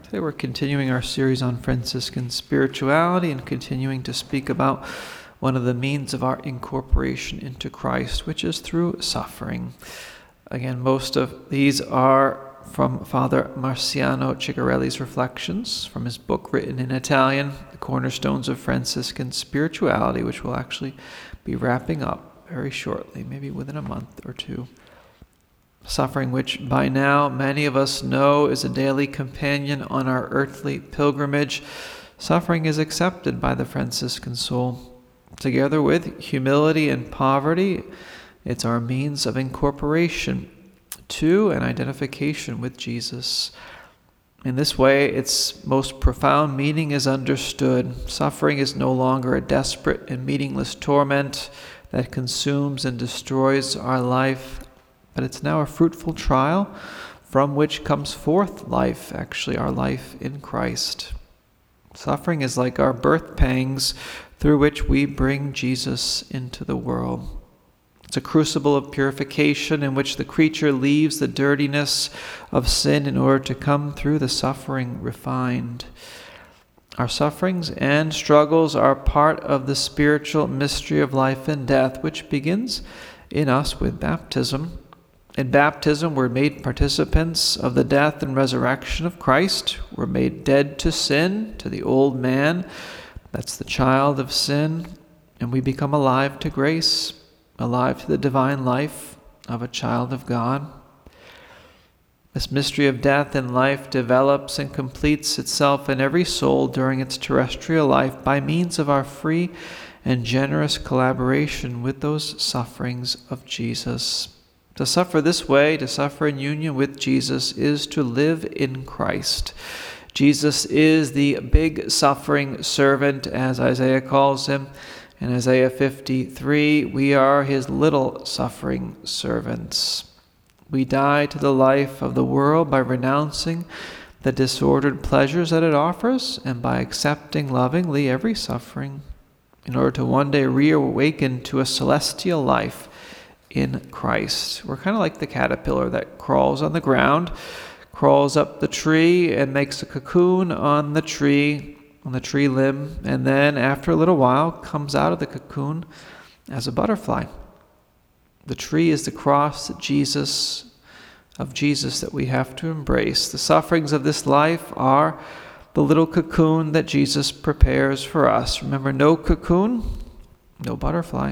Today we're continuing our series on Franciscan spirituality and continuing to speak about one of the means of our incorporation into Christ, which is through suffering. Again, most of these are from Father Marciano Ciccarelli's reflections from his book written in Italian, The Cornerstones of Franciscan Spirituality, which we'll actually be wrapping up very shortly, maybe within a month or two. Suffering, which by now many of us know is a daily companion on our earthly pilgrimage, suffering is accepted by the Franciscan soul. Together with humility and poverty, it's our means of incorporation to and identification with Jesus. In this way, its most profound meaning is understood. Suffering is no longer a desperate and meaningless torment that consumes and destroys our life, but it's now a fruitful trial from which comes forth life, actually our life in Christ. Suffering is like our birth pangs through which we bring Jesus into the world. It's a crucible of purification in which the creature leaves the dirtiness of sin in order to come through the suffering refined. Our sufferings and struggles are part of the spiritual mystery of life and death, which begins in us with baptism. In baptism, we're made participants of the death and resurrection of Christ. We're made dead to sin, to the old man, that's the child of sin, and we become alive to grace, alive to the divine life of a child of God. This mystery of death and life develops and completes itself in every soul during its terrestrial life by means of our free and generous collaboration with those sufferings of Jesus. To suffer this way, to suffer in union with Jesus, is to live in Christ. Jesus is the big suffering servant, as Isaiah calls him. In Isaiah 53, we are his little suffering servants. We die to the life of the world by renouncing the disordered pleasures that it offers and by accepting lovingly every suffering in order to one day reawaken to a celestial life in Christ. We're kind of like the caterpillar that crawls on the ground, crawls up the tree and makes a cocoon on the tree limb, and then after a little while comes out of the cocoon as a butterfly. The tree is the cross of Jesus that we have to embrace. The sufferings of this life are the little cocoon that Jesus prepares for us. Remember, no cocoon, no butterfly.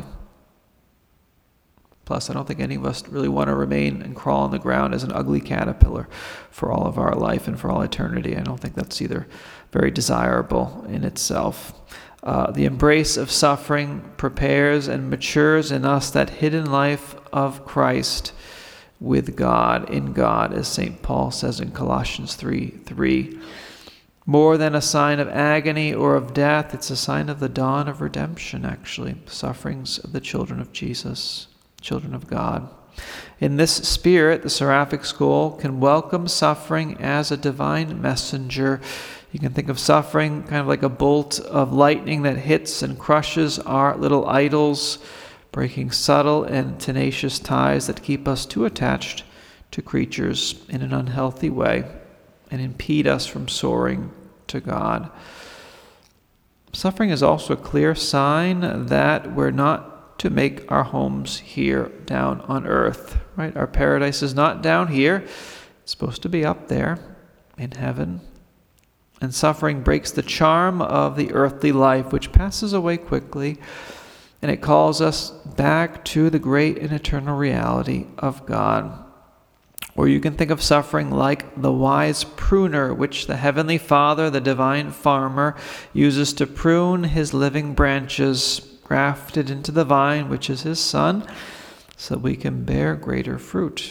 Plus, I don't think any of us really want to remain and crawl on the ground as an ugly caterpillar for all of our life and for all eternity. I don't think that's either very desirable in itself. The embrace of suffering prepares and matures in us that hidden life of Christ with God, in God, as St. Paul says in Colossians 3:3. More than a sign of agony or of death, it's a sign of the dawn of redemption, actually. Sufferings of the children of Jesus, children of God. In this spirit, the Seraphic School can welcome suffering as a divine messenger. You can think of suffering kind of like a bolt of lightning that hits and crushes our little idols, breaking subtle and tenacious ties that keep us too attached to creatures in an unhealthy way and impede us from soaring to God. Suffering is also a clear sign that we're not to make our homes here down on earth, right? Our paradise is not down here. It's supposed to be up there in heaven. And suffering breaks the charm of the earthly life, which passes away quickly, and it calls us back to the great and eternal reality of God. Or you can think of suffering like the wise pruner, which the Heavenly Father, the divine farmer, uses to prune his living branches grafted into the vine, which is his Son, so that we can bear greater fruit.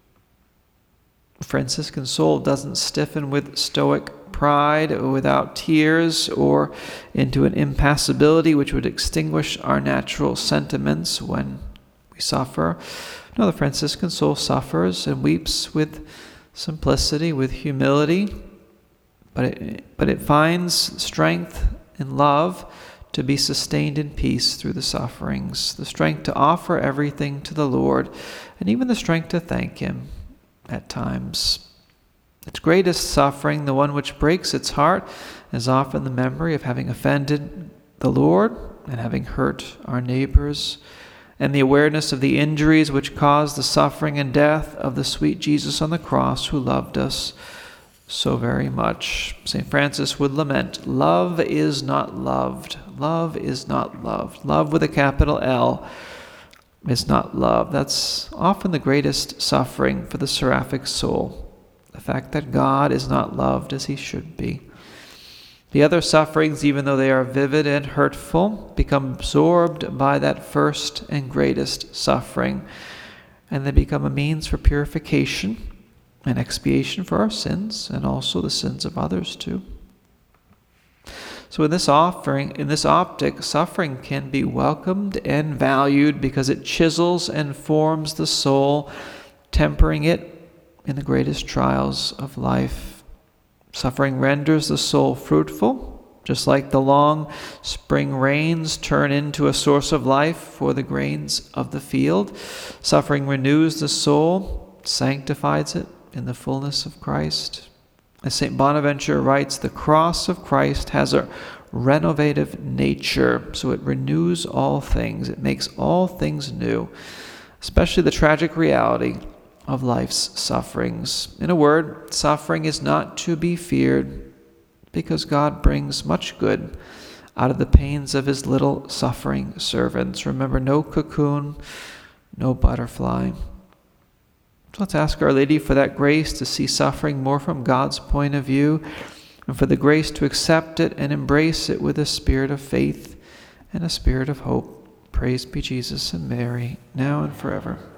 The Franciscan soul doesn't stiffen with stoic pride or without tears or into an impassibility which would extinguish our natural sentiments when we suffer. No, the Franciscan soul suffers and weeps with simplicity, with humility, but it finds strength and love to be sustained in peace through the sufferings, the strength to offer everything to the Lord, and even the strength to thank Him at times. Its greatest suffering, the one which breaks its heart, is often the memory of having offended the Lord and having hurt our neighbors, and the awareness of the injuries which caused the suffering and death of the sweet Jesus on the cross, who loved us so very much. St. Francis would lament, love is not loved. Love is not loved. Love with a capital L is not love. That's often the greatest suffering for the seraphic soul. The fact that God is not loved as he should be. The other sufferings, even though they are vivid and hurtful, become absorbed by that first and greatest suffering, and they become a means for purification and expiation for our sins, and also the sins of others too. So in this optic, suffering can be welcomed and valued because it chisels and forms the soul, tempering it in the greatest trials of life. Suffering renders the soul fruitful, just like the long spring rains turn into a source of life for the grains of the field. Suffering renews the soul, sanctifies it in the fullness of Christ. As St. Bonaventure writes, the cross of Christ has a renovative nature, so it renews all things. It makes all things new, especially the tragic reality of life's sufferings. In a word, suffering is not to be feared because God brings much good out of the pains of his little suffering servants. Remember, no cocoon, no butterfly. So let's ask Our Lady for that grace to see suffering more from God's point of view, and for the grace to accept it and embrace it with a spirit of faith and a spirit of hope. Praise be Jesus and Mary, now and forever.